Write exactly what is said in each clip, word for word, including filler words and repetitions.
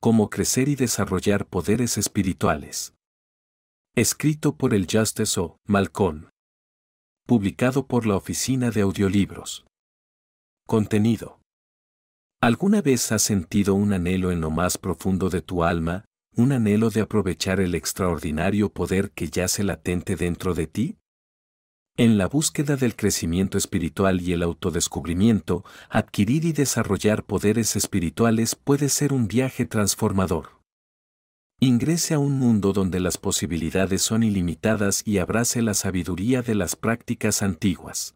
Cómo crecer y desarrollar poderes espirituales. Escrito por el Justice O. Malcolm. Publicado por la Oficina de Audiolibros. Contenido. ¿Alguna vez has sentido un anhelo en lo más profundo de tu alma, un anhelo de aprovechar el extraordinario poder que yace latente dentro de ti? En la búsqueda del crecimiento espiritual y el autodescubrimiento, adquirir y desarrollar poderes espirituales puede ser un viaje transformador. Ingrese a un mundo donde las posibilidades son ilimitadas y abrace la sabiduría de las prácticas antiguas.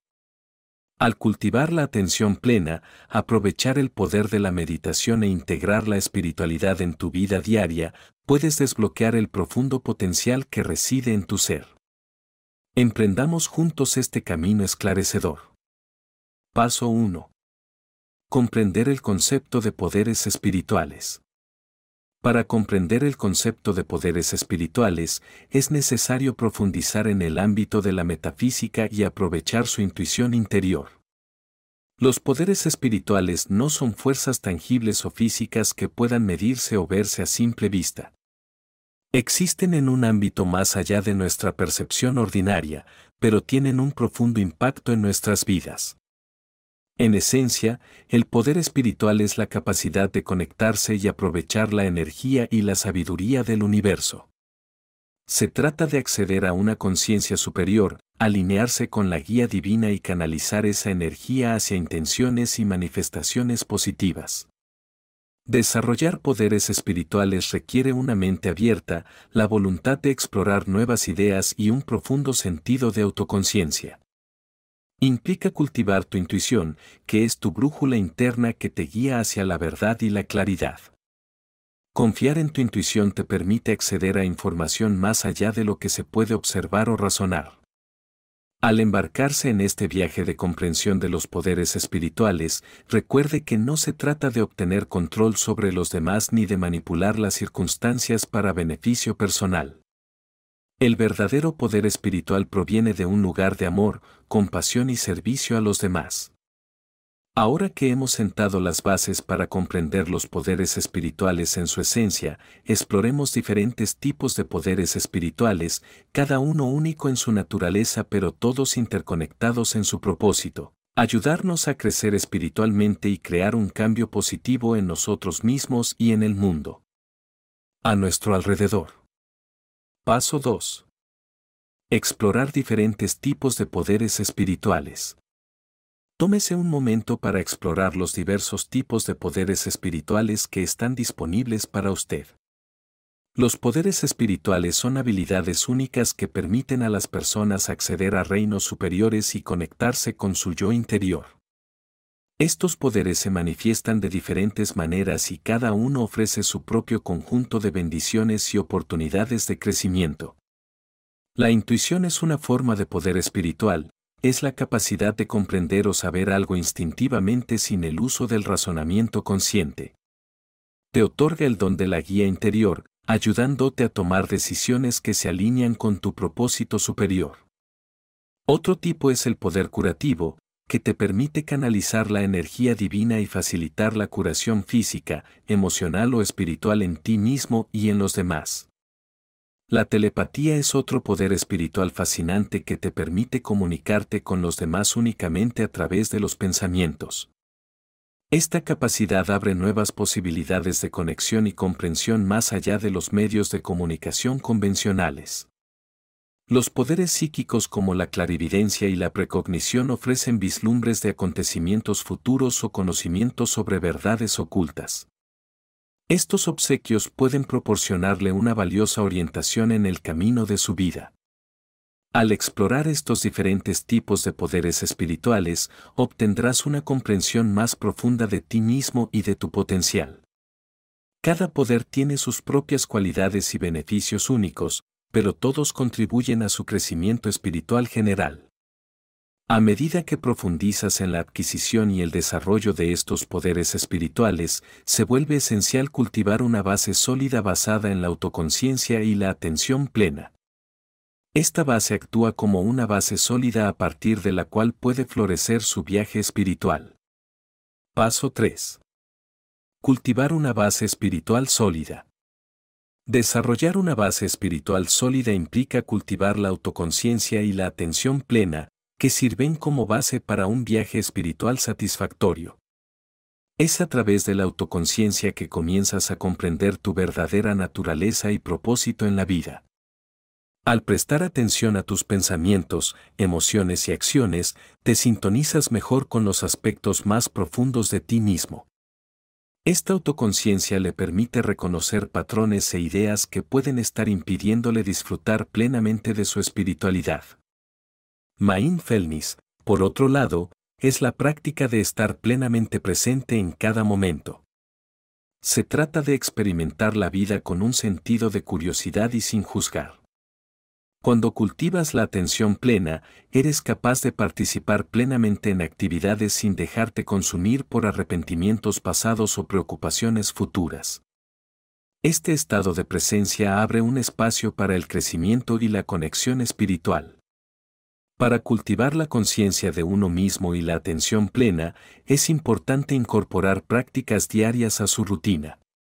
Al cultivar la atención plena, aprovechar el poder de la meditación e integrar la espiritualidad en tu vida diaria, puedes desbloquear el profundo potencial que reside en tu ser. Emprendamos juntos este camino esclarecedor. Paso uno. Comprender el concepto de poderes espirituales. Para comprender el concepto de poderes espirituales, es necesario profundizar en el ámbito de la metafísica y aprovechar su intuición interior. Los poderes espirituales no son fuerzas tangibles o físicas que puedan medirse o verse a simple vista. Existen en un ámbito más allá de nuestra percepción ordinaria, pero tienen un profundo impacto en nuestras vidas. En esencia, el poder espiritual es la capacidad de conectarse y aprovechar la energía y la sabiduría del universo. Se trata de acceder a una conciencia superior, alinearse con la guía divina y canalizar esa energía hacia intenciones y manifestaciones positivas. Desarrollar poderes espirituales requiere una mente abierta, la voluntad de explorar nuevas ideas y un profundo sentido de autoconciencia. Implica cultivar tu intuición, que es tu brújula interna que te guía hacia la verdad y la claridad. Confiar en tu intuición te permite acceder a información más allá de lo que se puede observar o razonar. Al embarcarse en este viaje de comprensión de los poderes espirituales, recuerde que no se trata de obtener control sobre los demás ni de manipular las circunstancias para beneficio personal. El verdadero poder espiritual proviene de un lugar de amor, compasión y servicio a los demás. Ahora que hemos sentado las bases para comprender los poderes espirituales en su esencia, exploremos diferentes tipos de poderes espirituales, cada uno único en su naturaleza pero todos interconectados en su propósito: ayudarnos a crecer espiritualmente y crear un cambio positivo en nosotros mismos y en el mundo a nuestro alrededor. Paso dos. Explorar diferentes tipos de poderes espirituales. Tómese un momento para explorar los diversos tipos de poderes espirituales que están disponibles para usted. Los poderes espirituales son habilidades únicas que permiten a las personas acceder a reinos superiores y conectarse con su yo interior. Estos poderes se manifiestan de diferentes maneras y cada uno ofrece su propio conjunto de bendiciones y oportunidades de crecimiento. La intuición es una forma de poder espiritual. Es la capacidad de comprender o saber algo instintivamente sin el uso del razonamiento consciente. Te otorga el don de la guía interior, ayudándote a tomar decisiones que se alinean con tu propósito superior. Otro tipo es el poder curativo, que te permite canalizar la energía divina y facilitar la curación física, emocional o espiritual en ti mismo y en los demás. La telepatía es otro poder espiritual fascinante que te permite comunicarte con los demás únicamente a través de los pensamientos. Esta capacidad abre nuevas posibilidades de conexión y comprensión más allá de los medios de comunicación convencionales. Los poderes psíquicos como la clarividencia y la precognición ofrecen vislumbres de acontecimientos futuros o conocimientos sobre verdades ocultas. Estos obsequios pueden proporcionarle una valiosa orientación en el camino de su vida. Al explorar estos diferentes tipos de poderes espirituales, obtendrás una comprensión más profunda de ti mismo y de tu potencial. Cada poder tiene sus propias cualidades y beneficios únicos, pero todos contribuyen a su crecimiento espiritual general. A medida que profundizas en la adquisición y el desarrollo de estos poderes espirituales, se vuelve esencial cultivar una base sólida basada en la autoconciencia y la atención plena. Esta base actúa como una base sólida a partir de la cual puede florecer su viaje espiritual. Paso tres. Cultivar una base espiritual sólida. Desarrollar una base espiritual sólida implica cultivar la autoconciencia y la atención plena, que sirven como base para un viaje espiritual satisfactorio. Es a través de la autoconciencia que comienzas a comprender tu verdadera naturaleza y propósito en la vida. Al prestar atención a tus pensamientos, emociones y acciones, te sintonizas mejor con los aspectos más profundos de ti mismo. Esta autoconciencia le permite reconocer patrones e ideas que pueden estar impidiéndole disfrutar plenamente de su espiritualidad. Mindfulness, por otro lado, es la práctica de estar plenamente presente en cada momento. Se trata de experimentar la vida con un sentido de curiosidad y sin juzgar. Cuando cultivas la atención plena, eres capaz de participar plenamente en actividades sin dejarte consumir por arrepentimientos pasados o preocupaciones futuras. Este estado de presencia abre un espacio para el crecimiento y la conexión espiritual. Para cultivar la conciencia de uno mismo y la atención plena, es importante incorporar prácticas diarias a su rutina.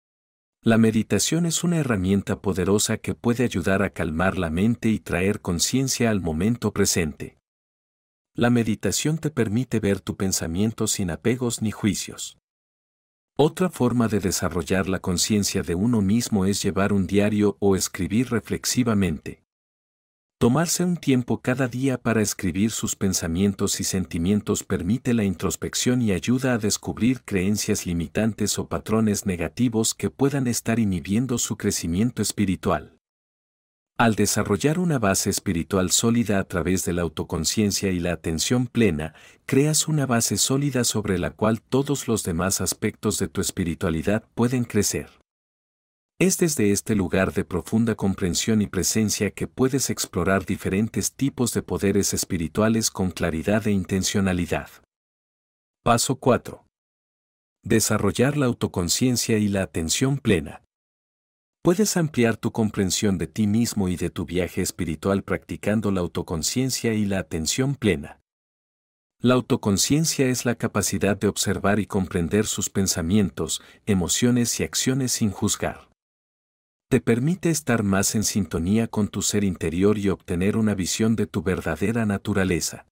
La meditación es una herramienta poderosa que puede ayudar a calmar la mente y traer conciencia al momento presente. La meditación te permite ver tu pensamiento sin apegos ni juicios. Otra forma de desarrollar la conciencia de uno mismo es llevar un diario o escribir reflexivamente. Tomarse un tiempo cada día para escribir sus pensamientos y sentimientos permite la introspección y ayuda a descubrir creencias limitantes o patrones negativos que puedan estar inhibiendo su crecimiento espiritual. Al desarrollar una base espiritual sólida a través de la autoconciencia y la atención plena, creas una base sólida sobre la cual todos los demás aspectos de tu espiritualidad pueden crecer. Es desde este lugar de profunda comprensión y presencia que puedes explorar diferentes tipos de poderes espirituales con claridad e intencionalidad. Paso cuatro. Desarrollar la autoconciencia y la atención plena. Puedes ampliar tu comprensión de ti mismo y de tu viaje espiritual practicando la autoconciencia y la atención plena. La autoconciencia es la capacidad de observar y comprender sus pensamientos, emociones y acciones sin juzgar. Te permite estar más en sintonía con tu ser interior y obtener una visión de tu verdadera naturaleza.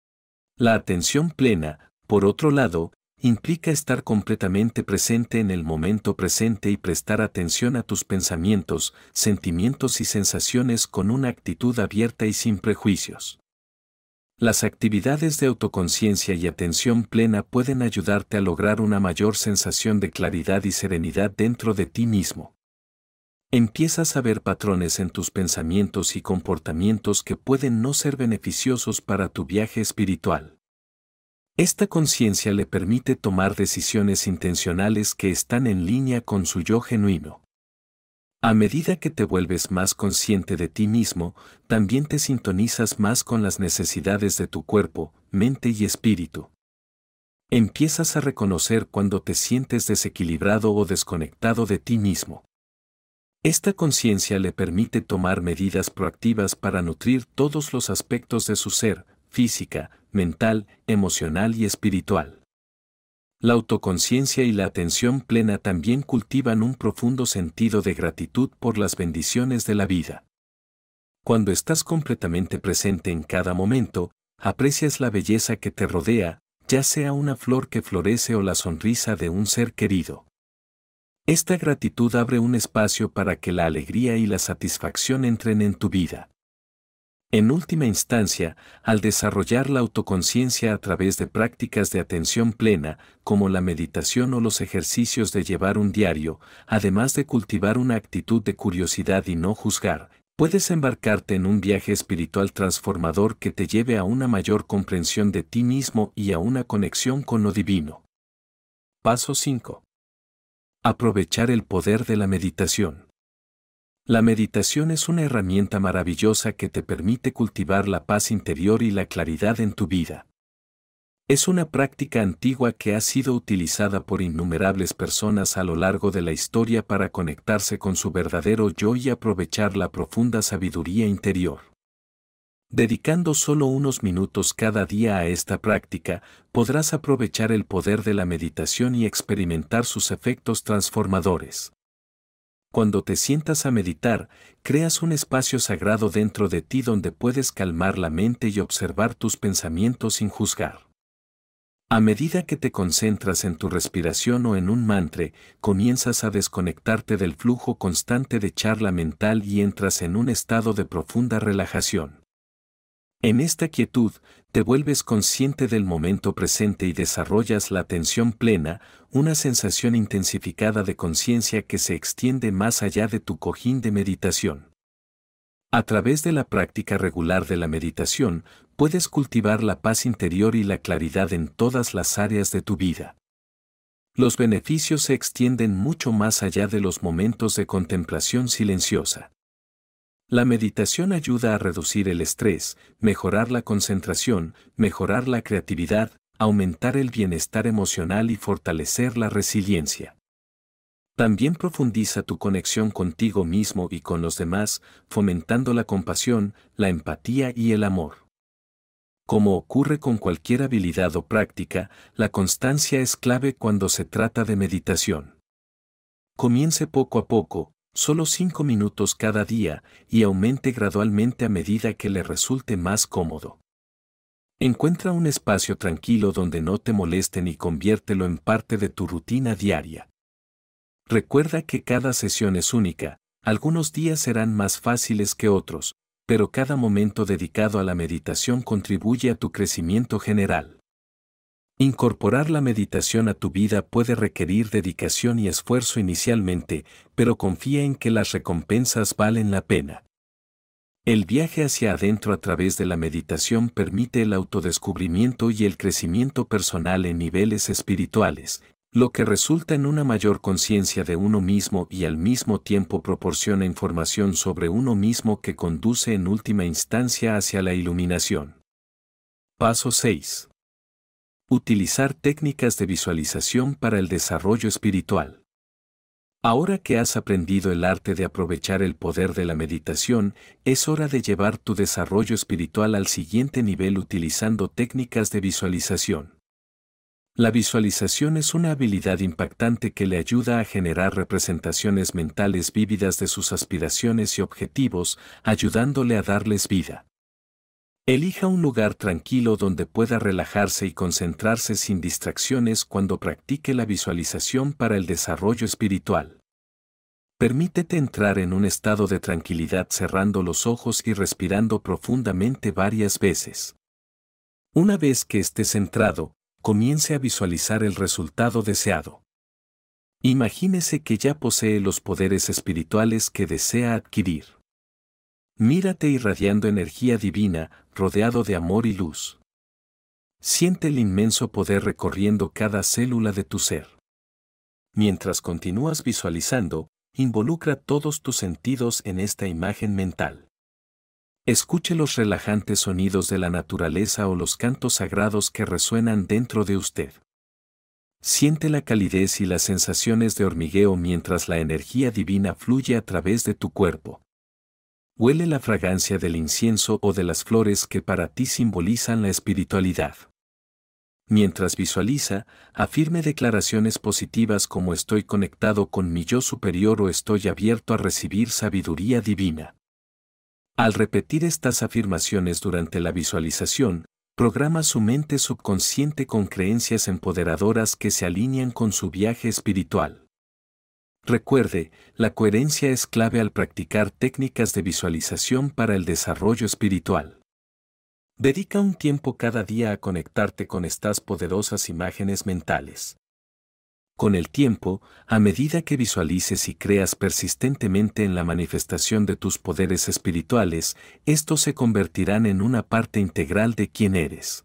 La atención plena, por otro lado, implica estar completamente presente en el momento presente y prestar atención a tus pensamientos, sentimientos y sensaciones con una actitud abierta y sin prejuicios. Las actividades de autoconciencia y atención plena pueden ayudarte a lograr una mayor sensación de claridad y serenidad dentro de ti mismo. Empiezas a ver patrones en tus pensamientos y comportamientos que pueden no ser beneficiosos para tu viaje espiritual. Esta conciencia le permite tomar decisiones intencionales que están en línea con su yo genuino. A medida que te vuelves más consciente de ti mismo, también te sintonizas más con las necesidades de tu cuerpo, mente y espíritu. Empiezas a reconocer cuando te sientes desequilibrado o desconectado de ti mismo. Esta conciencia le permite tomar medidas proactivas para nutrir todos los aspectos de su ser, física, mental, emocional y espiritual. La autoconciencia y la atención plena también cultivan un profundo sentido de gratitud por las bendiciones de la vida. Cuando estás completamente presente en cada momento, aprecias la belleza que te rodea, ya sea una flor que florece o la sonrisa de un ser querido. Esta gratitud abre un espacio para que la alegría y la satisfacción entren en tu vida. En última instancia, al desarrollar la autoconciencia a través de prácticas de atención plena, como la meditación o los ejercicios de llevar un diario, además de cultivar una actitud de curiosidad y no juzgar, puedes embarcarte en un viaje espiritual transformador que te lleve a una mayor comprensión de ti mismo y a una conexión con lo divino. Paso cinco. Aprovechar el poder de la meditación. La meditación es una herramienta maravillosa que te permite cultivar la paz interior y la claridad en tu vida. Es una práctica antigua que ha sido utilizada por innumerables personas a lo largo de la historia para conectarse con su verdadero yo y aprovechar la profunda sabiduría interior. Dedicando solo unos minutos cada día a esta práctica, podrás aprovechar el poder de la meditación y experimentar sus efectos transformadores. Cuando te sientas a meditar, creas un espacio sagrado dentro de ti donde puedes calmar la mente y observar tus pensamientos sin juzgar. A medida que te concentras en tu respiración o en un mantra, comienzas a desconectarte del flujo constante de charla mental y entras en un estado de profunda relajación. En esta quietud, te vuelves consciente del momento presente y desarrollas la atención plena, una sensación intensificada de conciencia que se extiende más allá de tu cojín de meditación. A través de la práctica regular de la meditación, puedes cultivar la paz interior y la claridad en todas las áreas de tu vida. Los beneficios se extienden mucho más allá de los momentos de contemplación silenciosa. La meditación ayuda a reducir el estrés, mejorar la concentración, mejorar la creatividad, aumentar el bienestar emocional y fortalecer la resiliencia. También profundiza tu conexión contigo mismo y con los demás, fomentando la compasión, la empatía y el amor. Como ocurre con cualquier habilidad o práctica, la constancia es clave cuando se trata de meditación. Comience poco a poco, solo cinco minutos cada día, y aumente gradualmente a medida que le resulte más cómodo. Encuentra un espacio tranquilo donde no te molesten y conviértelo en parte de tu rutina diaria. Recuerda que cada sesión es única, algunos días serán más fáciles que otros, pero cada momento dedicado a la meditación contribuye a tu crecimiento general. Incorporar la meditación a tu vida puede requerir dedicación y esfuerzo inicialmente, pero confía en que las recompensas valen la pena. El viaje hacia adentro a través de la meditación permite el autodescubrimiento y el crecimiento personal en niveles espirituales, lo que resulta en una mayor conciencia de uno mismo y al mismo tiempo proporciona información sobre uno mismo que conduce en última instancia hacia la iluminación. Paso seis. Utilizar técnicas de visualización para el desarrollo espiritual. Ahora que has aprendido el arte de aprovechar el poder de la meditación, es hora de llevar tu desarrollo espiritual al siguiente nivel utilizando técnicas de visualización. La visualización es una habilidad impactante que le ayuda a generar representaciones mentales vívidas de sus aspiraciones y objetivos, ayudándole a darles vida. Elija un lugar tranquilo donde pueda relajarse y concentrarse sin distracciones cuando practique la visualización para el desarrollo espiritual. Permítete entrar en un estado de tranquilidad cerrando los ojos y respirando profundamente varias veces. Una vez que estés centrado, comience a visualizar el resultado deseado. Imagínese que ya posee los poderes espirituales que desea adquirir. Mírate irradiando energía divina, rodeado de amor y luz. Siente el inmenso poder recorriendo cada célula de tu ser. Mientras continúas visualizando, involucra todos tus sentidos en esta imagen mental. Escuche los relajantes sonidos de la naturaleza o los cantos sagrados que resuenan dentro de usted. Siente la calidez y las sensaciones de hormigueo mientras la energía divina fluye a través de tu cuerpo. Huele la fragancia del incienso o de las flores que para ti simbolizan la espiritualidad. Mientras visualiza, afirme declaraciones positivas como estoy conectado con mi yo superior o estoy abierto a recibir sabiduría divina. Al repetir estas afirmaciones durante la visualización, programa su mente subconsciente con creencias empoderadoras que se alinean con su viaje espiritual. Recuerde, la coherencia es clave al practicar técnicas de visualización para el desarrollo espiritual. Dedica un tiempo cada día a conectarte con estas poderosas imágenes mentales. Con el tiempo, a medida que visualices y creas persistentemente en la manifestación de tus poderes espirituales, estos se convertirán en una parte integral de quién eres.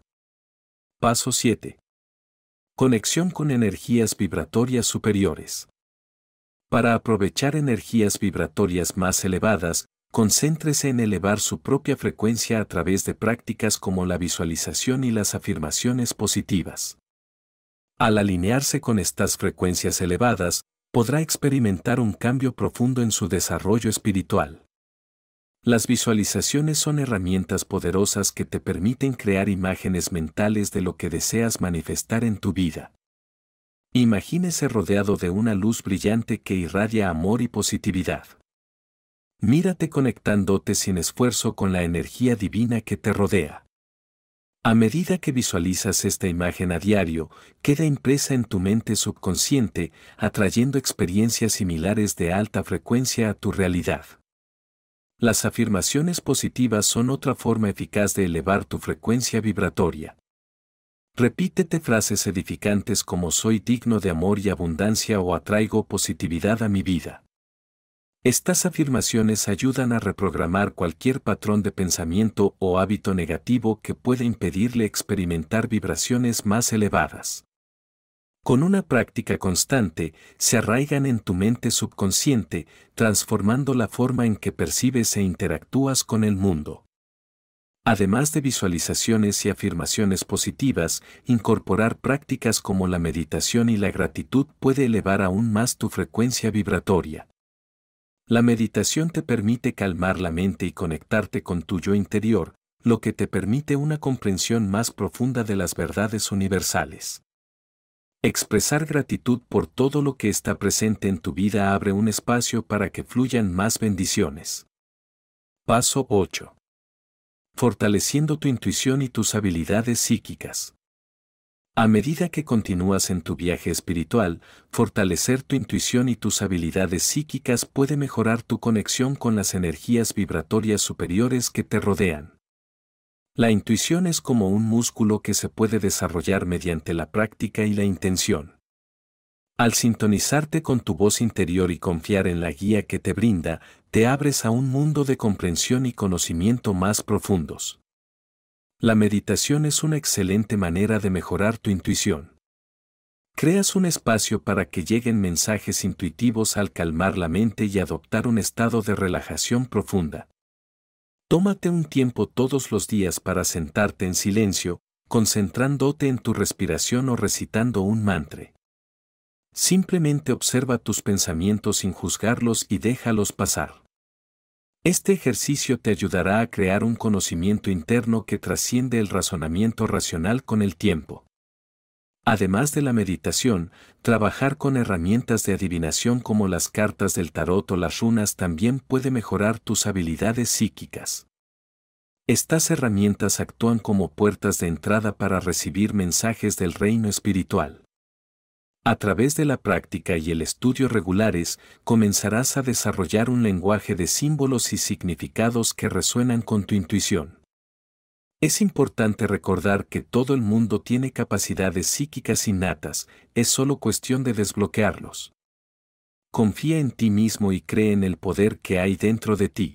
Paso siete. Conexión con energías vibratorias superiores. Para aprovechar energías vibratorias más elevadas, concéntrese en elevar su propia frecuencia a través de prácticas como la visualización y las afirmaciones positivas. Al alinearse con estas frecuencias elevadas, podrá experimentar un cambio profundo en su desarrollo espiritual. Las visualizaciones son herramientas poderosas que te permiten crear imágenes mentales de lo que deseas manifestar en tu vida. Imagínese rodeado de una luz brillante que irradia amor y positividad. Mírate conectándote sin esfuerzo con la energía divina que te rodea. A medida que visualizas esta imagen a diario, queda impresa en tu mente subconsciente, atrayendo experiencias similares de alta frecuencia a tu realidad. Las afirmaciones positivas son otra forma eficaz de elevar tu frecuencia vibratoria. Repítete frases edificantes como soy digno de amor y abundancia o atraigo positividad a mi vida. Estas afirmaciones ayudan a reprogramar cualquier patrón de pensamiento o hábito negativo que pueda impedirle experimentar vibraciones más elevadas. Con una práctica constante, se arraigan en tu mente subconsciente, transformando la forma en que percibes e interactúas con el mundo. Además de visualizaciones y afirmaciones positivas, incorporar prácticas como la meditación y la gratitud puede elevar aún más tu frecuencia vibratoria. La meditación te permite calmar la mente y conectarte con tu yo interior, lo que te permite una comprensión más profunda de las verdades universales. Expresar gratitud por todo lo que está presente en tu vida abre un espacio para que fluyan más bendiciones. Paso ocho. Fortaleciendo tu intuición y tus habilidades psíquicas. A medida que continúas en tu viaje espiritual, fortalecer tu intuición y tus habilidades psíquicas puede mejorar tu conexión con las energías vibratorias superiores que te rodean. La intuición es como un músculo que se puede desarrollar mediante la práctica y la intención. Al sintonizarte con tu voz interior y confiar en la guía que te brinda, te abres a un mundo de comprensión y conocimiento más profundos. La meditación es una excelente manera de mejorar tu intuición. Creas un espacio para que lleguen mensajes intuitivos al calmar la mente y adoptar un estado de relajación profunda. Tómate un tiempo todos los días para sentarte en silencio, concentrándote en tu respiración o recitando un mantra. Simplemente observa tus pensamientos sin juzgarlos y déjalos pasar. Este ejercicio te ayudará a crear un conocimiento interno que trasciende el razonamiento racional con el tiempo. Además de la meditación, trabajar con herramientas de adivinación como las cartas del tarot o las runas también puede mejorar tus habilidades psíquicas. Estas herramientas actúan como puertas de entrada para recibir mensajes del reino espiritual. A través de la práctica y el estudio regulares, comenzarás a desarrollar un lenguaje de símbolos y significados que resuenan con tu intuición. Es importante recordar que todo el mundo tiene capacidades psíquicas innatas, es solo cuestión de desbloquearlos. Confía en ti mismo y cree en el poder que hay dentro de ti.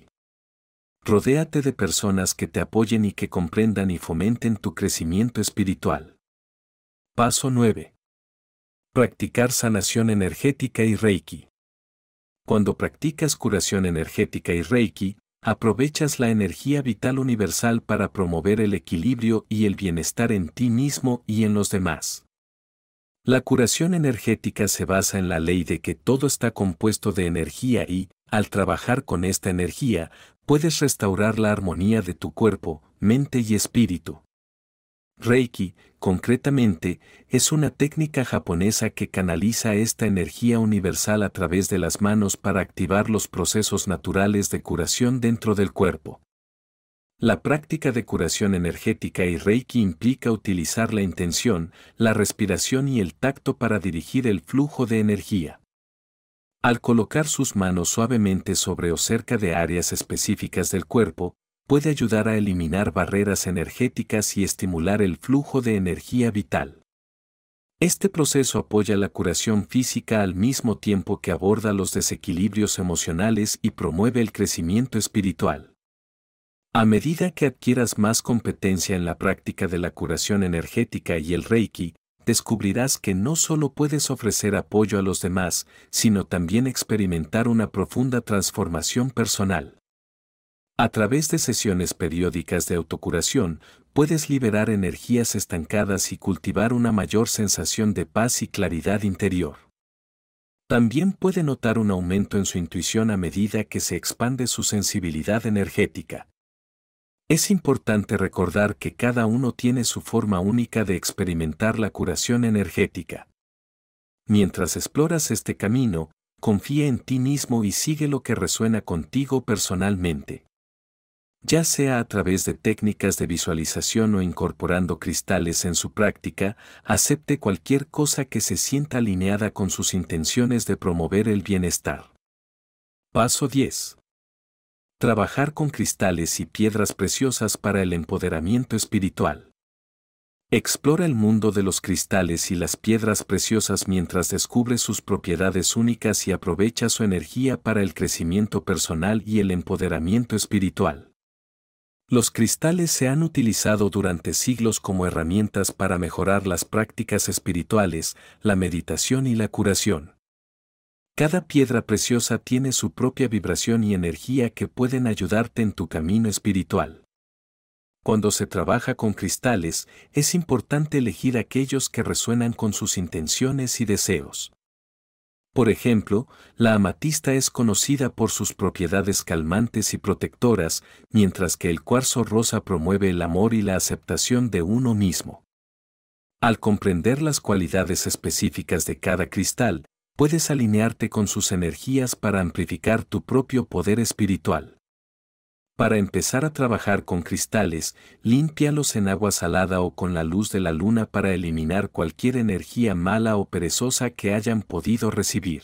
Rodéate de personas que te apoyen y que comprendan y fomenten tu crecimiento espiritual. Paso nueve. Practicar sanación energética y Reiki. Cuando practicas curación energética y Reiki, aprovechas la energía vital universal para promover el equilibrio y el bienestar en ti mismo y en los demás. La curación energética se basa en la ley de que todo está compuesto de energía y, al trabajar con esta energía, puedes restaurar la armonía de tu cuerpo, mente y espíritu. Reiki, concretamente, es una técnica japonesa que canaliza esta energía universal a través de las manos para activar los procesos naturales de curación dentro del cuerpo. La práctica de curación energética y Reiki implica utilizar la intención, la respiración y el tacto para dirigir el flujo de energía. Al colocar sus manos suavemente sobre o cerca de áreas específicas del cuerpo, puede ayudar a eliminar barreras energéticas y estimular el flujo de energía vital. Este proceso apoya la curación física al mismo tiempo que aborda los desequilibrios emocionales y promueve el crecimiento espiritual. A medida que adquieras más competencia en la práctica de la curación energética y el Reiki, descubrirás que no solo puedes ofrecer apoyo a los demás, sino también experimentar una profunda transformación personal. A través de sesiones periódicas de autocuración, puedes liberar energías estancadas y cultivar una mayor sensación de paz y claridad interior. También puede notar un aumento en su intuición a medida que se expande su sensibilidad energética. Es importante recordar que cada uno tiene su forma única de experimentar la curación energética. Mientras exploras este camino, confía en ti mismo y sigue lo que resuena contigo personalmente. Ya sea a través de técnicas de visualización o incorporando cristales en su práctica, acepte cualquier cosa que se sienta alineada con sus intenciones de promover el bienestar. Paso diez. Trabajar con cristales y piedras preciosas para el empoderamiento espiritual. Explora el mundo de los cristales y las piedras preciosas mientras descubre sus propiedades únicas y aprovecha su energía para el crecimiento personal y el empoderamiento espiritual. Los cristales se han utilizado durante siglos como herramientas para mejorar las prácticas espirituales, la meditación y la curación. Cada piedra preciosa tiene su propia vibración y energía que pueden ayudarte en tu camino espiritual. Cuando se trabaja con cristales, es importante elegir aquellos que resuenan con sus intenciones y deseos. Por ejemplo, la amatista es conocida por sus propiedades calmantes y protectoras, mientras que el cuarzo rosa promueve el amor y la aceptación de uno mismo. Al comprender las cualidades específicas de cada cristal, puedes alinearte con sus energías para amplificar tu propio poder espiritual. Para empezar a trabajar con cristales, límpialos en agua salada o con la luz de la luna para eliminar cualquier energía mala o perezosa que hayan podido recibir.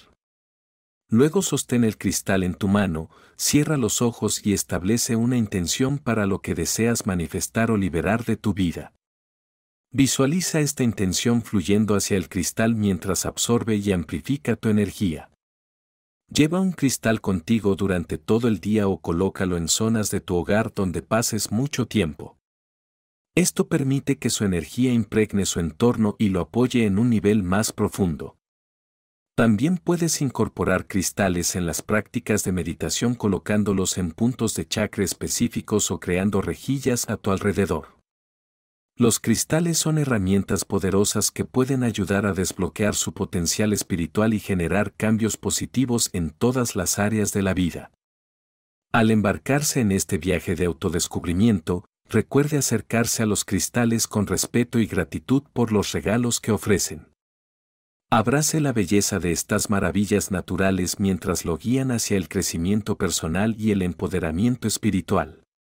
Luego sostén el cristal en tu mano, cierra los ojos y establece una intención para lo que deseas manifestar o liberar de tu vida. Visualiza esta intención fluyendo hacia el cristal mientras absorbe y amplifica tu energía. Lleva un cristal contigo durante todo el día o colócalo en zonas de tu hogar donde pases mucho tiempo. Esto permite que su energía impregne su entorno y lo apoye en un nivel más profundo. También puedes incorporar cristales en las prácticas de meditación colocándolos en puntos de chakra específicos o creando rejillas a tu alrededor. Los cristales son herramientas poderosas que pueden ayudar a desbloquear su potencial espiritual y generar cambios positivos en todas las áreas de la vida. Al embarcarse en este viaje de autodescubrimiento, recuerde acercarse a los cristales con respeto y gratitud por los regalos que ofrecen. Abrace la belleza de estas maravillas naturales mientras lo guían hacia el crecimiento personal y el empoderamiento espiritual.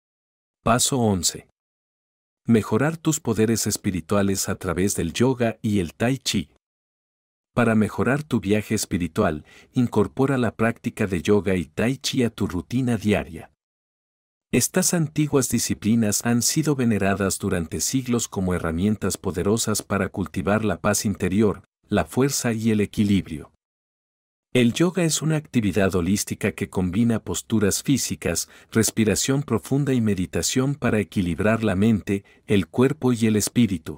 Paso once. Mejorar tus poderes espirituales a través del yoga y el tai chi. Para mejorar tu viaje espiritual, incorpora la práctica de yoga y tai chi a tu rutina diaria. Estas antiguas disciplinas han sido veneradas durante siglos como herramientas poderosas para cultivar la paz interior, la fuerza y el equilibrio. El yoga es una actividad holística que combina posturas físicas, respiración profunda y meditación para equilibrar la mente, el cuerpo y el espíritu.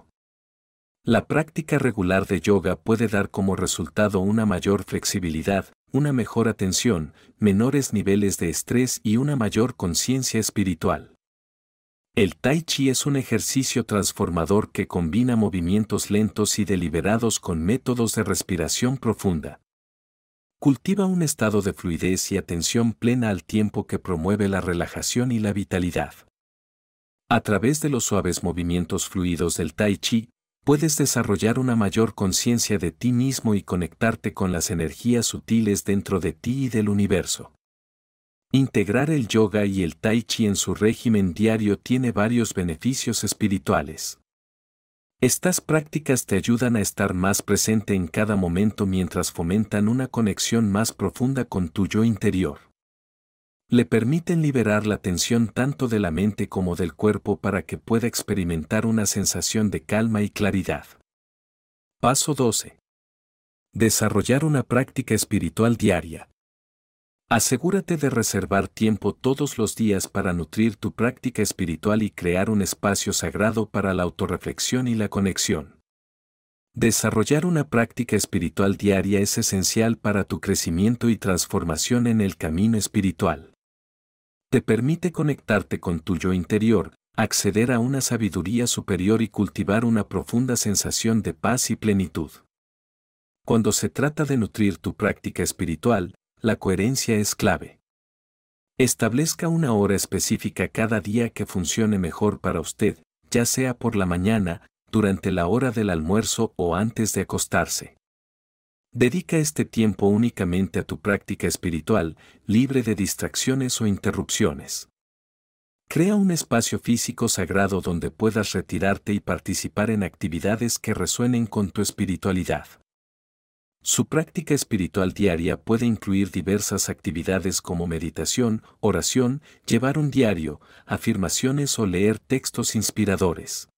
La práctica regular de yoga puede dar como resultado una mayor flexibilidad, una mejor atención, menores niveles de estrés y una mayor conciencia espiritual. El tai chi es un ejercicio transformador que combina movimientos lentos y deliberados con métodos de respiración profunda. Cultiva un estado de fluidez y atención plena al tiempo que promueve la relajación y la vitalidad. A través de los suaves movimientos fluidos del tai chi, puedes desarrollar una mayor conciencia de ti mismo y conectarte con las energías sutiles dentro de ti y del universo. Integrar el yoga y el tai chi en su régimen diario tiene varios beneficios espirituales. Estas prácticas te ayudan a estar más presente en cada momento mientras fomentan una conexión más profunda con tu yo interior. Le permiten liberar la tensión tanto de la mente como del cuerpo para que pueda experimentar una sensación de calma y claridad. Paso doce. Desarrollar una práctica espiritual diaria. Asegúrate de reservar tiempo todos los días para nutrir tu práctica espiritual y crear un espacio sagrado para la autorreflexión y la conexión. Desarrollar una práctica espiritual diaria es esencial para tu crecimiento y transformación en el camino espiritual. Te permite conectarte con tu yo interior, acceder a una sabiduría superior y cultivar una profunda sensación de paz y plenitud. Cuando se trata de nutrir tu práctica espiritual, la coherencia es clave. Establezca una hora específica cada día que funcione mejor para usted, ya sea por la mañana, durante la hora del almuerzo o antes de acostarse. Dedica este tiempo únicamente a tu práctica espiritual, libre de distracciones o interrupciones. Crea un espacio físico sagrado donde puedas retirarte y participar en actividades que resuenen con tu espiritualidad. Su práctica espiritual diaria puede incluir diversas actividades como meditación, oración, llevar un diario, afirmaciones o leer textos inspiradores.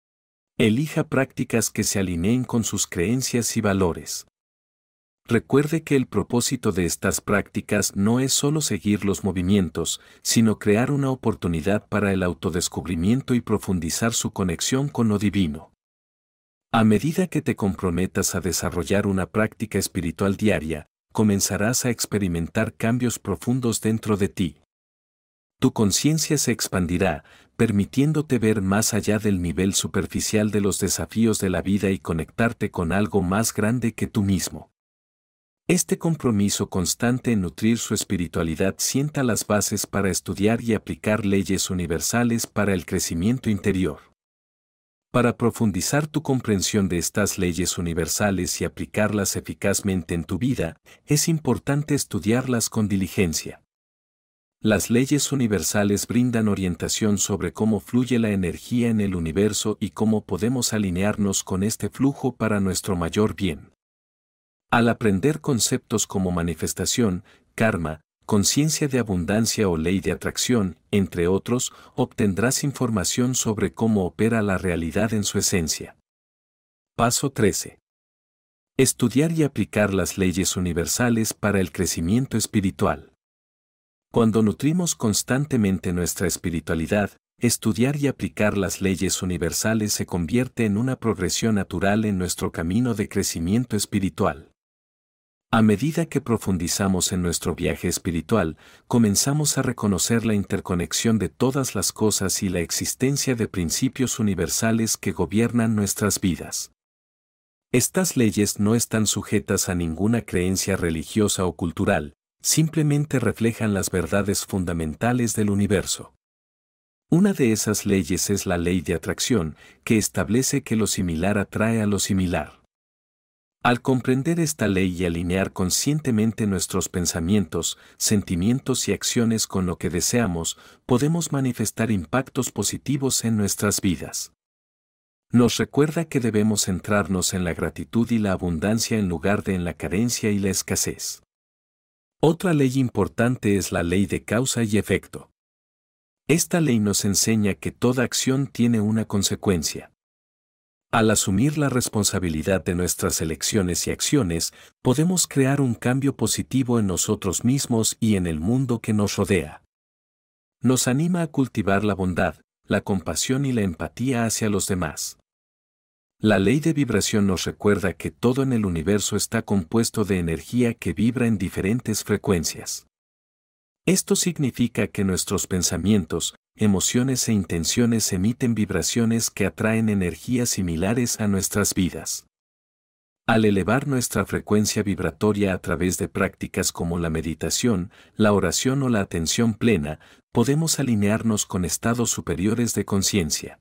Elija prácticas que se alineen con sus creencias y valores. Recuerde que el propósito de estas prácticas no es solo seguir los movimientos, sino crear una oportunidad para el autodescubrimiento y profundizar su conexión con lo divino. A medida que te comprometas a desarrollar una práctica espiritual diaria, comenzarás a experimentar cambios profundos dentro de ti. Tu conciencia se expandirá, permitiéndote ver más allá del nivel superficial de los desafíos de la vida y conectarte con algo más grande que tú mismo. Este compromiso constante en nutrir su espiritualidad sienta las bases para estudiar y aplicar leyes universales para el crecimiento interior. Para profundizar tu comprensión de estas leyes universales y aplicarlas eficazmente en tu vida, es importante estudiarlas con diligencia. Las leyes universales brindan orientación sobre cómo fluye la energía en el universo y cómo podemos alinearnos con este flujo para nuestro mayor bien. Al aprender conceptos como manifestación, karma, conciencia de abundancia o ley de atracción, entre otros, obtendrás información sobre cómo opera la realidad en su esencia. Paso trece. Estudiar y aplicar las leyes universales para el crecimiento espiritual. Cuando nutrimos constantemente nuestra espiritualidad, estudiar y aplicar las leyes universales se convierte en una progresión natural en nuestro camino de crecimiento espiritual. A medida que profundizamos en nuestro viaje espiritual, comenzamos a reconocer la interconexión de todas las cosas y la existencia de principios universales que gobiernan nuestras vidas. Estas leyes no están sujetas a ninguna creencia religiosa o cultural, simplemente reflejan las verdades fundamentales del universo. Una de esas leyes es la ley de atracción, que establece que lo similar atrae a lo similar. Al comprender esta ley y alinear conscientemente nuestros pensamientos, sentimientos y acciones con lo que deseamos, podemos manifestar impactos positivos en nuestras vidas. Nos recuerda que debemos centrarnos en la gratitud y la abundancia en lugar de en la carencia y la escasez. Otra ley importante es la ley de causa y efecto. Esta ley nos enseña que toda acción tiene una consecuencia. Al asumir la responsabilidad de nuestras elecciones y acciones, podemos crear un cambio positivo en nosotros mismos y en el mundo que nos rodea. Nos anima a cultivar la bondad, la compasión y la empatía hacia los demás. La ley de vibración nos recuerda que todo en el universo está compuesto de energía que vibra en diferentes frecuencias. Esto significa que nuestros pensamientos, emociones e intenciones emiten vibraciones que atraen energías similares a nuestras vidas. Al elevar nuestra frecuencia vibratoria a través de prácticas como la meditación, la oración o la atención plena, podemos alinearnos con estados superiores de conciencia.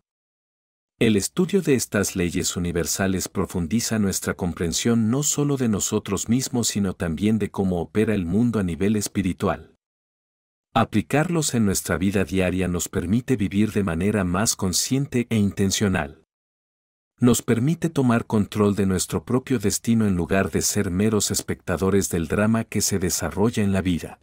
El estudio de estas leyes universales profundiza nuestra comprensión no solo de nosotros mismos sino también de cómo opera el mundo a nivel espiritual. Aplicarlos en nuestra vida diaria nos permite vivir de manera más consciente e intencional. Nos permite tomar control de nuestro propio destino en lugar de ser meros espectadores del drama que se desarrolla en la vida.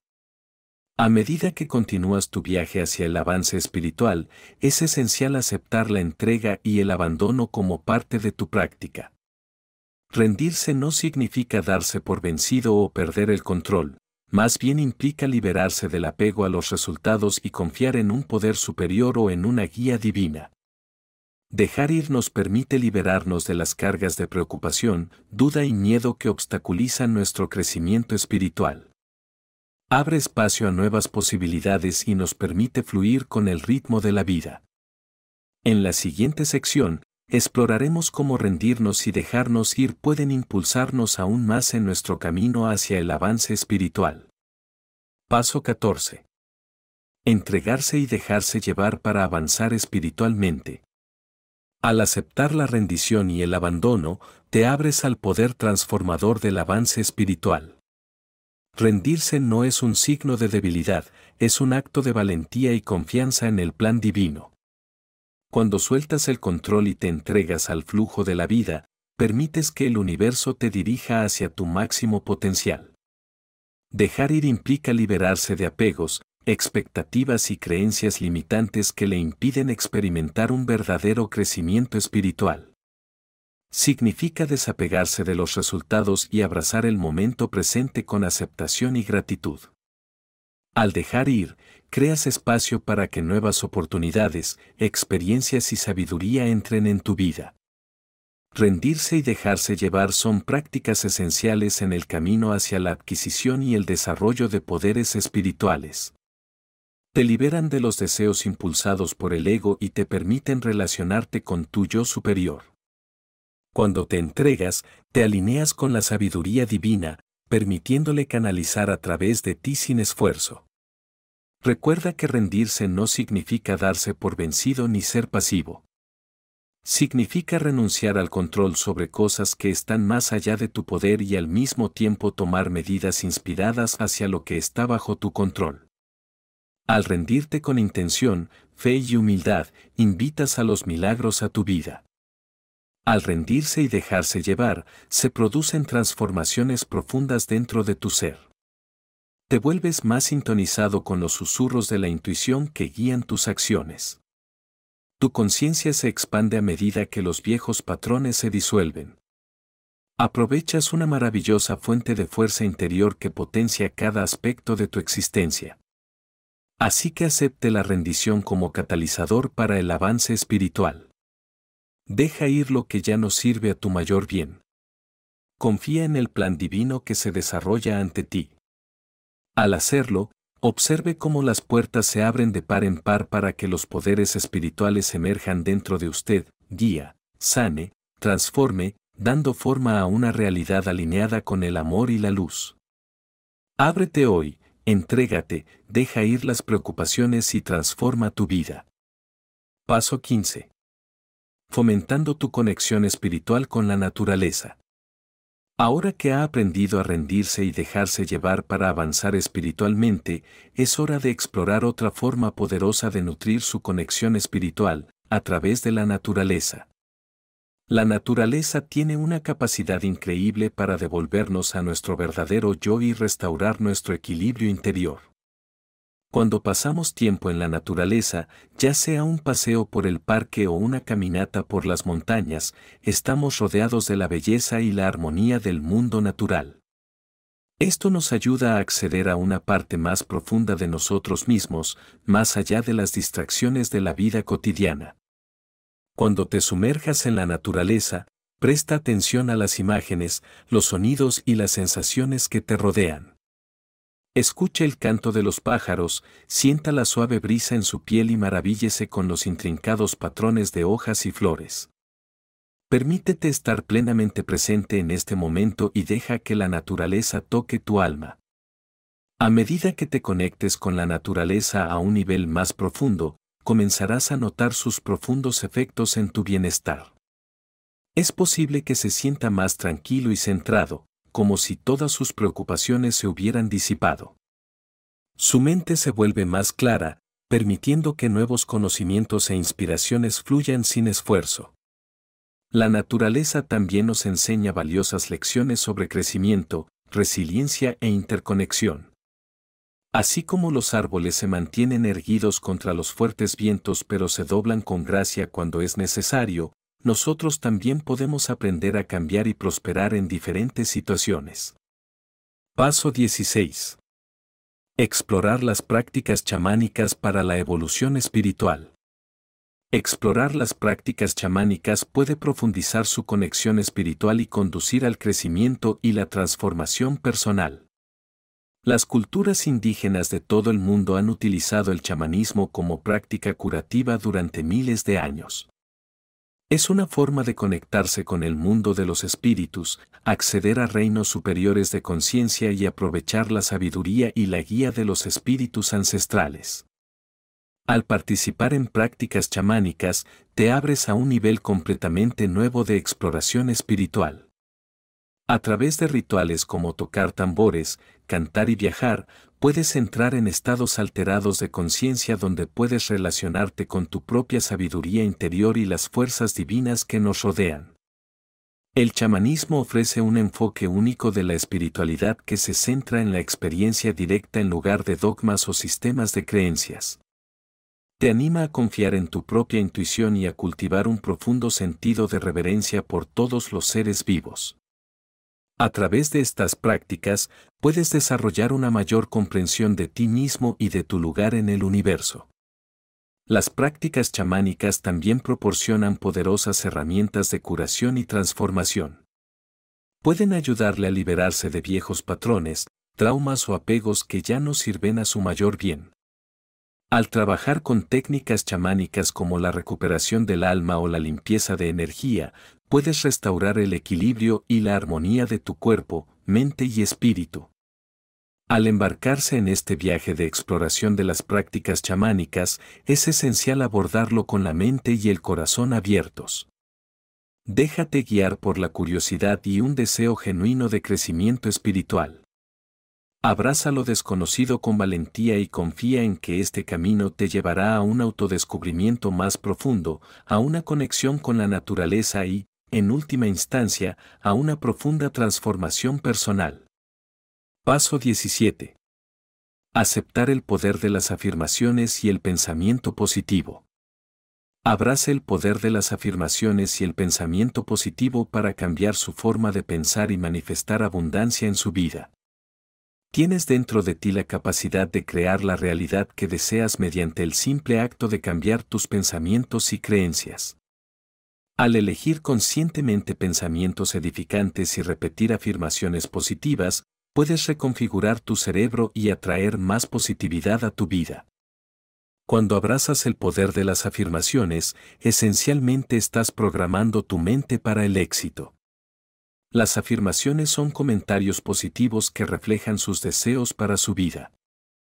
A medida que continúas tu viaje hacia el avance espiritual, es esencial aceptar la entrega y el abandono como parte de tu práctica. Rendirse no significa darse por vencido o perder el control. Más bien implica liberarse del apego a los resultados y confiar en un poder superior o en una guía divina. Dejar ir nos permite liberarnos de las cargas de preocupación, duda y miedo que obstaculizan nuestro crecimiento espiritual. Abre espacio a nuevas posibilidades y nos permite fluir con el ritmo de la vida. En la siguiente sección, exploraremos cómo rendirnos y dejarnos ir pueden impulsarnos aún más en nuestro camino hacia el avance espiritual. Paso catorce. Entregarse y dejarse llevar para avanzar espiritualmente. Al aceptar la rendición y el abandono, te abres al poder transformador del avance espiritual. Rendirse no es un signo de debilidad, es un acto de valentía y confianza en el plan divino. Cuando sueltas el control y te entregas al flujo de la vida, permites que el universo te dirija hacia tu máximo potencial. Dejar ir implica liberarse de apegos, expectativas y creencias limitantes que le impiden experimentar un verdadero crecimiento espiritual. Significa desapegarse de los resultados y abrazar el momento presente con aceptación y gratitud. Al dejar ir, creas espacio para que nuevas oportunidades, experiencias y sabiduría entren en tu vida. Rendirse y dejarse llevar son prácticas esenciales en el camino hacia la adquisición y el desarrollo de poderes espirituales. Te liberan de los deseos impulsados por el ego y te permiten relacionarte con tu yo superior. Cuando te entregas, te alineas con la sabiduría divina, permitiéndole canalizar a través de ti sin esfuerzo. Recuerda que rendirse no significa darse por vencido ni ser pasivo. Significa renunciar al control sobre cosas que están más allá de tu poder y al mismo tiempo tomar medidas inspiradas hacia lo que está bajo tu control. Al rendirte con intención, fe y humildad, invitas a los milagros a tu vida. Al rendirse y dejarse llevar, se producen transformaciones profundas dentro de tu ser. Te vuelves más sintonizado con los susurros de la intuición que guían tus acciones. Tu conciencia se expande a medida que los viejos patrones se disuelven. Aprovechas una maravillosa fuente de fuerza interior que potencia cada aspecto de tu existencia. Así que acepte la rendición como catalizador para el avance espiritual. Deja ir lo que ya no sirve a tu mayor bien. Confía en el plan divino que se desarrolla ante ti. Al hacerlo, observe cómo las puertas se abren de par en par para que los poderes espirituales emerjan dentro de usted, guía, sane, transforme, dando forma a una realidad alineada con el amor y la luz. Ábrete hoy, entrégate, deja ir las preocupaciones y transforma tu vida. Paso quince. Fomentando tu conexión espiritual con la naturaleza. Ahora que ha aprendido a rendirse y dejarse llevar para avanzar espiritualmente, es hora de explorar otra forma poderosa de nutrir su conexión espiritual, a través de la naturaleza. La naturaleza tiene una capacidad increíble para devolvernos a nuestro verdadero yo y restaurar nuestro equilibrio interior. Cuando pasamos tiempo en la naturaleza, ya sea un paseo por el parque o una caminata por las montañas, estamos rodeados de la belleza y la armonía del mundo natural. Esto nos ayuda a acceder a una parte más profunda de nosotros mismos, más allá de las distracciones de la vida cotidiana. Cuando te sumerjas en la naturaleza, presta atención a las imágenes, los sonidos y las sensaciones que te rodean. Escucha el canto de los pájaros, sienta la suave brisa en su piel y maravíllese con los intrincados patrones de hojas y flores. Permítete estar plenamente presente en este momento y deja que la naturaleza toque tu alma. A medida que te conectes con la naturaleza a un nivel más profundo, comenzarás a notar sus profundos efectos en tu bienestar. Es posible que se sienta más tranquilo y centrado, como si todas sus preocupaciones se hubieran disipado. Su mente se vuelve más clara, permitiendo que nuevos conocimientos e inspiraciones fluyan sin esfuerzo. La naturaleza también nos enseña valiosas lecciones sobre crecimiento, resiliencia e interconexión. Así como los árboles se mantienen erguidos contra los fuertes vientos pero se doblan con gracia cuando es necesario, nosotros también podemos aprender a cambiar y prosperar en diferentes situaciones. Paso dieciséis. Explorar las prácticas chamánicas para la evolución espiritual. Explorar las prácticas chamánicas puede profundizar su conexión espiritual y conducir al crecimiento y la transformación personal. Las culturas indígenas de todo el mundo han utilizado el chamanismo como práctica curativa durante miles de años. Es una forma de conectarse con el mundo de los espíritus, acceder a reinos superiores de conciencia y aprovechar la sabiduría y la guía de los espíritus ancestrales. Al participar en prácticas chamánicas, te abres a un nivel completamente nuevo de exploración espiritual. A través de rituales como tocar tambores, cantar y viajar, puedes entrar en estados alterados de conciencia donde puedes relacionarte con tu propia sabiduría interior y las fuerzas divinas que nos rodean. El chamanismo ofrece un enfoque único de la espiritualidad que se centra en la experiencia directa en lugar de dogmas o sistemas de creencias. Te anima a confiar en tu propia intuición y a cultivar un profundo sentido de reverencia por todos los seres vivos. A través de estas prácticas, puedes desarrollar una mayor comprensión de ti mismo y de tu lugar en el universo. Las prácticas chamánicas también proporcionan poderosas herramientas de curación y transformación. Pueden ayudarle a liberarse de viejos patrones, traumas o apegos que ya no sirven a su mayor bien. Al trabajar con técnicas chamánicas como la recuperación del alma o la limpieza de energía, puedes restaurar el equilibrio y la armonía de tu cuerpo, mente y espíritu. Al embarcarse en este viaje de exploración de las prácticas chamánicas, es esencial abordarlo con la mente y el corazón abiertos. Déjate guiar por la curiosidad y un deseo genuino de crecimiento espiritual. Abraza lo desconocido con valentía y confía en que este camino te llevará a un autodescubrimiento más profundo, a una conexión con la naturaleza y, en última instancia, a una profunda transformación personal. Paso diecisiete. Aceptar el poder de las afirmaciones y el pensamiento positivo. Abrace el poder de las afirmaciones y el pensamiento positivo para cambiar su forma de pensar y manifestar abundancia en su vida. Tienes dentro de ti la capacidad de crear la realidad que deseas mediante el simple acto de cambiar tus pensamientos y creencias. Al elegir conscientemente pensamientos edificantes y repetir afirmaciones positivas, puedes reconfigurar tu cerebro y atraer más positividad a tu vida. Cuando abrazas el poder de las afirmaciones, esencialmente estás programando tu mente para el éxito. Las afirmaciones son comentarios positivos que reflejan sus deseos para su vida.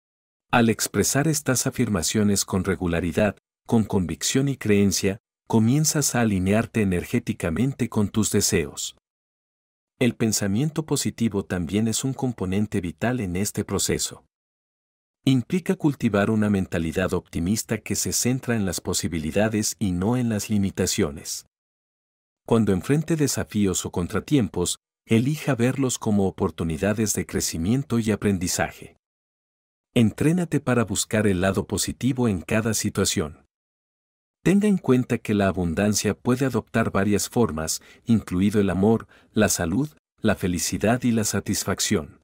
Al expresar estas afirmaciones con regularidad, con convicción y creencia, comienzas a alinearte energéticamente con tus deseos. El pensamiento positivo también es un componente vital en este proceso. Implica cultivar una mentalidad optimista que se centra en las posibilidades y no en las limitaciones. Cuando enfrente desafíos o contratiempos, elija verlos como oportunidades de crecimiento y aprendizaje. Entrénate para buscar el lado positivo en cada situación. Tenga en cuenta que la abundancia puede adoptar varias formas, incluido el amor, la salud, la felicidad y la satisfacción.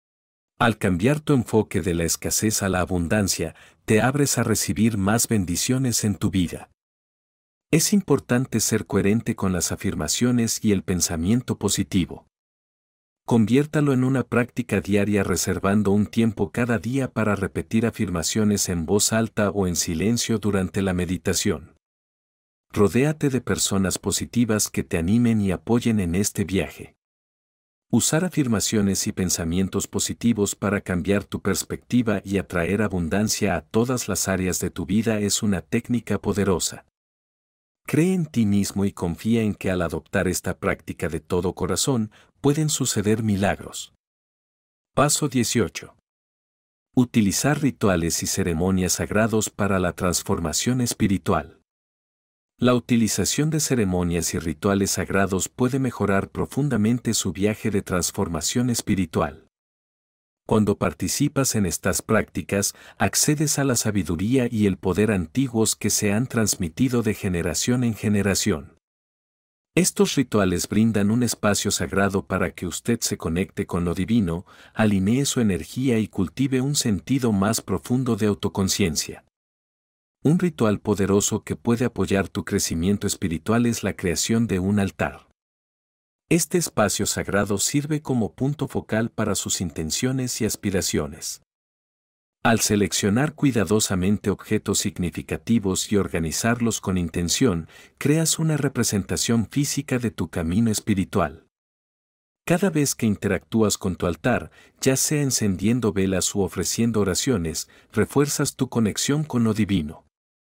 Al cambiar tu enfoque de la escasez a la abundancia, te abres a recibir más bendiciones en tu vida. Es importante ser coherente con las afirmaciones y el pensamiento positivo. Conviértalo en una práctica diaria reservando un tiempo cada día para repetir afirmaciones en voz alta o en silencio durante la meditación. Rodéate de personas positivas que te animen y apoyen en este viaje. Usar afirmaciones y pensamientos positivos para cambiar tu perspectiva y atraer abundancia a todas las áreas de tu vida es una técnica poderosa. Cree en ti mismo y confía en que al adoptar esta práctica de todo corazón, pueden suceder milagros. Paso dieciocho. Utilizar rituales y ceremonias sagrados para la transformación espiritual. La utilización de ceremonias y rituales sagrados puede mejorar profundamente su viaje de transformación espiritual. Cuando participas en estas prácticas, accedes a la sabiduría y el poder antiguos que se han transmitido de generación en generación. Estos rituales brindan un espacio sagrado para que usted se conecte con lo divino, alinee su energía y cultive un sentido más profundo de autoconciencia. Un ritual poderoso que puede apoyar tu crecimiento espiritual es la creación de un altar. Este espacio sagrado sirve como punto focal para sus intenciones y aspiraciones. Al seleccionar cuidadosamente objetos significativos y organizarlos con intención, creas una representación física de tu camino espiritual. Cada vez que interactúas con tu altar, ya sea encendiendo velas u ofreciendo oraciones, refuerzas tu conexión con lo divino.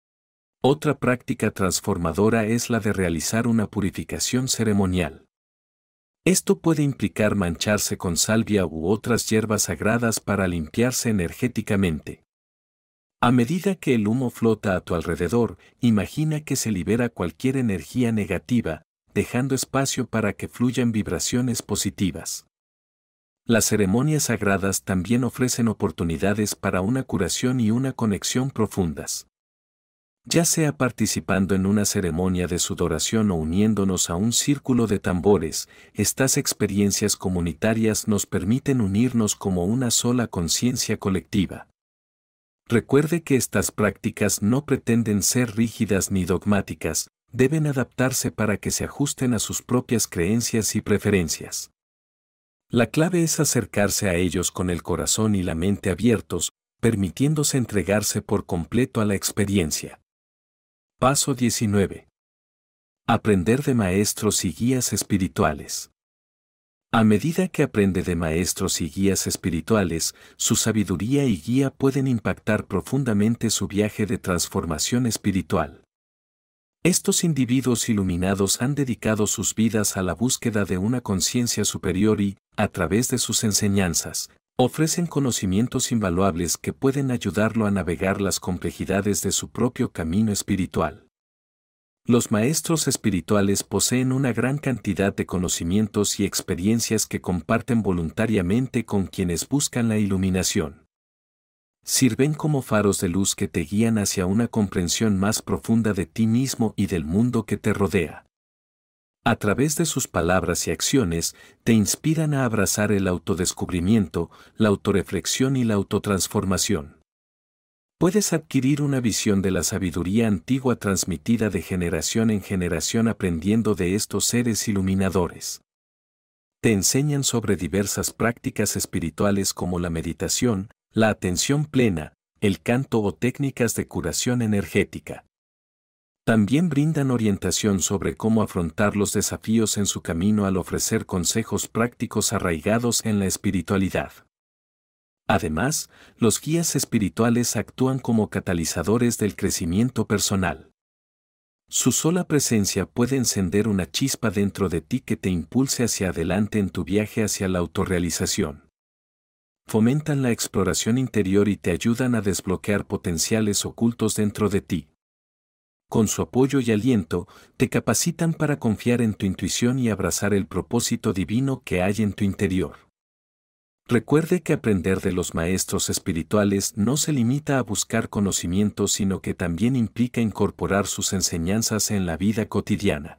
Otra práctica transformadora es la de realizar una purificación ceremonial. Esto puede implicar mancharse con salvia u otras hierbas sagradas para limpiarse energéticamente. A medida que el humo flota a tu alrededor, imagina que se libera cualquier energía negativa, dejando espacio para que fluyan vibraciones positivas. Las ceremonias sagradas también ofrecen oportunidades para una curación y una conexión profundas. Ya sea participando en una ceremonia de sudoración o uniéndonos a un círculo de tambores, estas experiencias comunitarias nos permiten unirnos como una sola conciencia colectiva. Recuerde que estas prácticas no pretenden ser rígidas ni dogmáticas, deben adaptarse para que se ajusten a sus propias creencias y preferencias. La clave es acercarse a ellos con el corazón y la mente abiertos, permitiéndose entregarse por completo a la experiencia. Paso diecinueve. Aprender de maestros y guías espirituales. A medida que aprende de maestros y guías espirituales, su sabiduría y guía pueden impactar profundamente su viaje de transformación espiritual. Estos individuos iluminados han dedicado sus vidas a la búsqueda de una conciencia superior y, a través de sus enseñanzas, ofrecen conocimientos invaluables que pueden ayudarlo a navegar las complejidades de su propio camino espiritual. Los maestros espirituales poseen una gran cantidad de conocimientos y experiencias que comparten voluntariamente con quienes buscan la iluminación. Sirven como faros de luz que te guían hacia una comprensión más profunda de ti mismo y del mundo que te rodea. A través de sus palabras y acciones, te inspiran a abrazar el autodescubrimiento, la autorreflexión y la autotransformación. Puedes adquirir una visión de la sabiduría antigua transmitida de generación en generación aprendiendo de estos seres iluminadores. Te enseñan sobre diversas prácticas espirituales como la meditación, la atención plena, el canto o técnicas de curación energética. También brindan orientación sobre cómo afrontar los desafíos en su camino al ofrecer consejos prácticos arraigados en la espiritualidad. Además, los guías espirituales actúan como catalizadores del crecimiento personal. Su sola presencia puede encender una chispa dentro de ti que te impulse hacia adelante en tu viaje hacia la autorrealización. Fomentan la exploración interior y te ayudan a desbloquear potenciales ocultos dentro de ti. Con su apoyo y aliento, te capacitan para confiar en tu intuición y abrazar el propósito divino que hay en tu interior. Recuerde que aprender de los maestros espirituales no se limita a buscar conocimiento, sino que también implica incorporar sus enseñanzas en la vida cotidiana.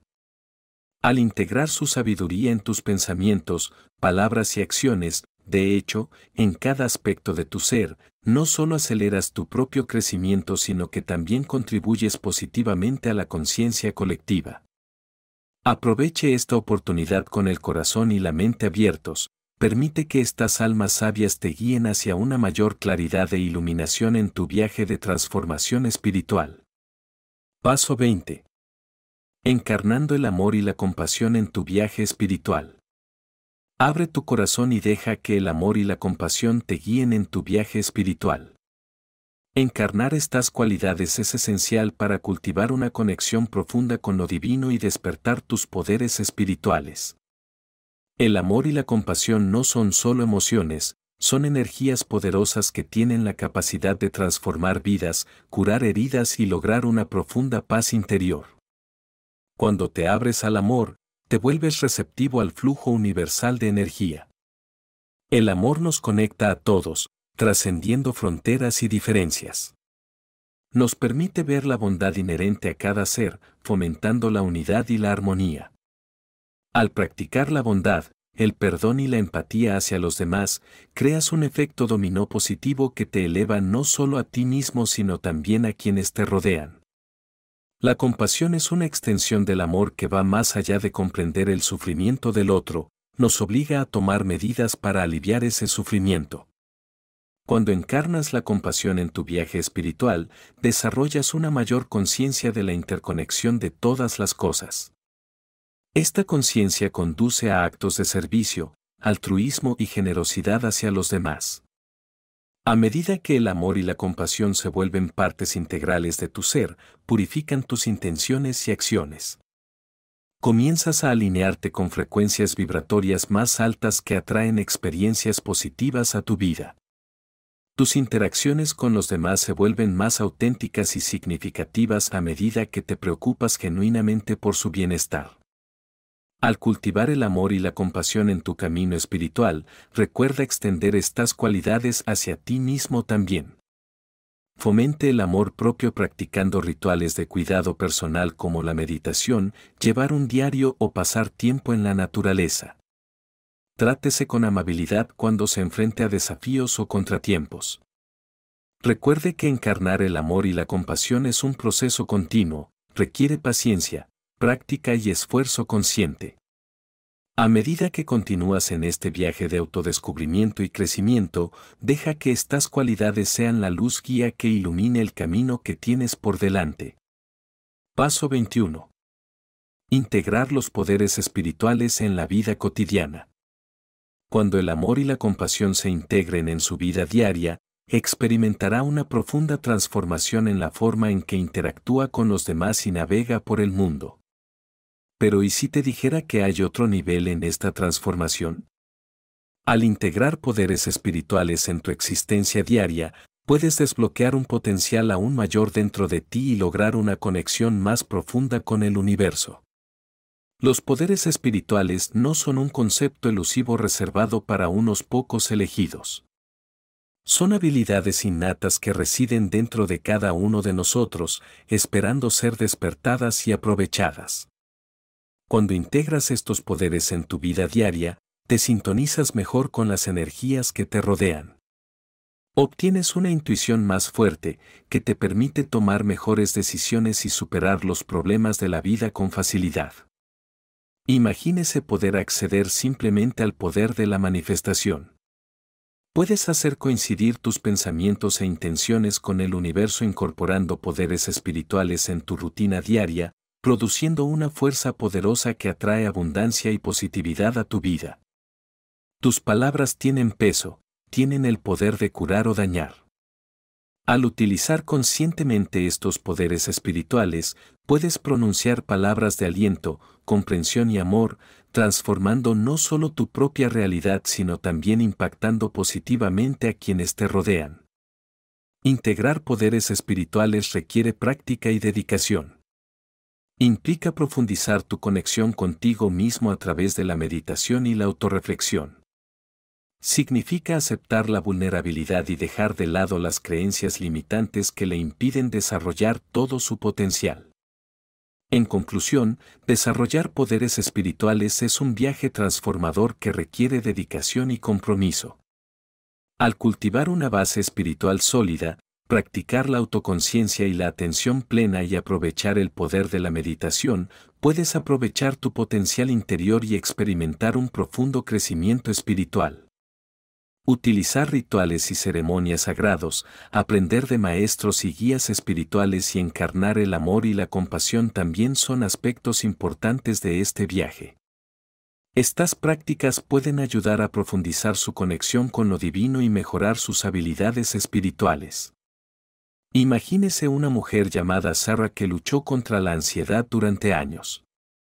Al integrar su sabiduría en tus pensamientos, palabras y acciones, de hecho, en cada aspecto de tu ser, no solo aceleras tu propio crecimiento, sino que también contribuyes positivamente a la conciencia colectiva. Aproveche esta oportunidad con el corazón y la mente abiertos. Permite que estas almas sabias te guíen hacia una mayor claridad e iluminación en tu viaje de transformación espiritual. Paso veinte. Encarnando el amor y la compasión en tu viaje espiritual. Abre tu corazón y deja que el amor y la compasión te guíen en tu viaje espiritual. Encarnar estas cualidades es esencial para cultivar una conexión profunda con lo divino y despertar tus poderes espirituales. El amor y la compasión no son solo emociones, son energías poderosas que tienen la capacidad de transformar vidas, curar heridas y lograr una profunda paz interior. Cuando te abres al amor, te vuelves receptivo al flujo universal de energía. El amor nos conecta a todos, trascendiendo fronteras y diferencias. Nos permite ver la bondad inherente a cada ser, fomentando la unidad y la armonía. Al practicar la bondad, el perdón y la empatía hacia los demás, creas un efecto dominó positivo que te eleva no solo a ti mismo sino también a quienes te rodean. La compasión es una extensión del amor que va más allá de comprender el sufrimiento del otro, nos obliga a tomar medidas para aliviar ese sufrimiento. Cuando encarnas la compasión en tu viaje espiritual, desarrollas una mayor conciencia de la interconexión de todas las cosas. Esta conciencia conduce a actos de servicio, altruismo y generosidad hacia los demás. A medida que el amor y la compasión se vuelven partes integrales de tu ser, purifican tus intenciones y acciones. Comienzas a alinearte con frecuencias vibratorias más altas que atraen experiencias positivas a tu vida. Tus interacciones con los demás se vuelven más auténticas y significativas a medida que te preocupas genuinamente por su bienestar. Al cultivar el amor y la compasión en tu camino espiritual, recuerda extender estas cualidades hacia ti mismo también. Fomente el amor propio practicando rituales de cuidado personal como la meditación, llevar un diario o pasar tiempo en la naturaleza. Trátese con amabilidad cuando se enfrente a desafíos o contratiempos. Recuerde que encarnar el amor y la compasión es un proceso continuo, requiere paciencia, práctica y esfuerzo consciente. A medida que continúas en este viaje de autodescubrimiento y crecimiento, deja que estas cualidades sean la luz guía que ilumine el camino que tienes por delante. Paso veintiuno. Integrar los poderes espirituales en la vida cotidiana. Cuando el amor y la compasión se integren en su vida diaria, experimentará una profunda transformación en la forma en que interactúa con los demás y navega por el mundo. Pero ¿y si te dijera que hay otro nivel en esta transformación? Al integrar poderes espirituales en tu existencia diaria, puedes desbloquear un potencial aún mayor dentro de ti y lograr una conexión más profunda con el universo. Los poderes espirituales no son un concepto elusivo reservado para unos pocos elegidos. Son habilidades innatas que residen dentro de cada uno de nosotros, esperando ser despertadas y aprovechadas. Cuando integras estos poderes en tu vida diaria, te sintonizas mejor con las energías que te rodean. Obtienes una intuición más fuerte, que te permite tomar mejores decisiones y superar los problemas de la vida con facilidad. Imagínese poder acceder simplemente al poder de la manifestación. Puedes hacer coincidir tus pensamientos e intenciones con el universo incorporando poderes espirituales en tu rutina diaria, produciendo una fuerza poderosa que atrae abundancia y positividad a tu vida. Tus palabras tienen peso, tienen el poder de curar o dañar. Al utilizar conscientemente estos poderes espirituales, puedes pronunciar palabras de aliento, comprensión y amor, transformando no solo tu propia realidad sino también impactando positivamente a quienes te rodean. Integrar poderes espirituales requiere práctica y dedicación. Implica profundizar tu conexión contigo mismo a través de la meditación y la autorreflexión. Significa aceptar la vulnerabilidad y dejar de lado las creencias limitantes que le impiden desarrollar todo su potencial. En conclusión, desarrollar poderes espirituales es un viaje transformador que requiere dedicación y compromiso. Al cultivar una base espiritual sólida, practicar la autoconciencia y la atención plena y aprovechar el poder de la meditación, puedes aprovechar tu potencial interior y experimentar un profundo crecimiento espiritual. Utilizar rituales y ceremonias sagrados, aprender de maestros y guías espirituales y encarnar el amor y la compasión también son aspectos importantes de este viaje. Estas prácticas pueden ayudar a profundizar su conexión con lo divino y mejorar sus habilidades espirituales. Imagínese una mujer llamada Sarah que luchó contra la ansiedad durante años.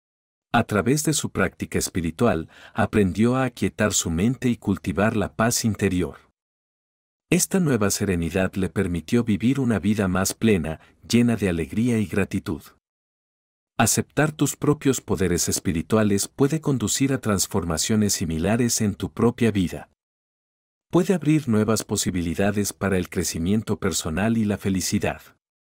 A través de su práctica espiritual, aprendió a aquietar su mente y cultivar la paz interior. Esta nueva serenidad le permitió vivir una vida más plena, llena de alegría y gratitud. Aceptar tus propios poderes espirituales puede conducir a transformaciones similares en tu propia vida. Puede abrir nuevas posibilidades para el crecimiento personal y la felicidad.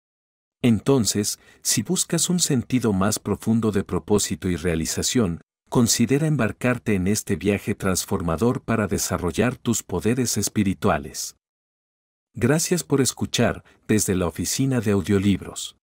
Entonces, si buscas un sentido más profundo de propósito y realización, considera embarcarte en este viaje transformador para desarrollar tus poderes espirituales. Gracias por escuchar desde la oficina de audiolibros.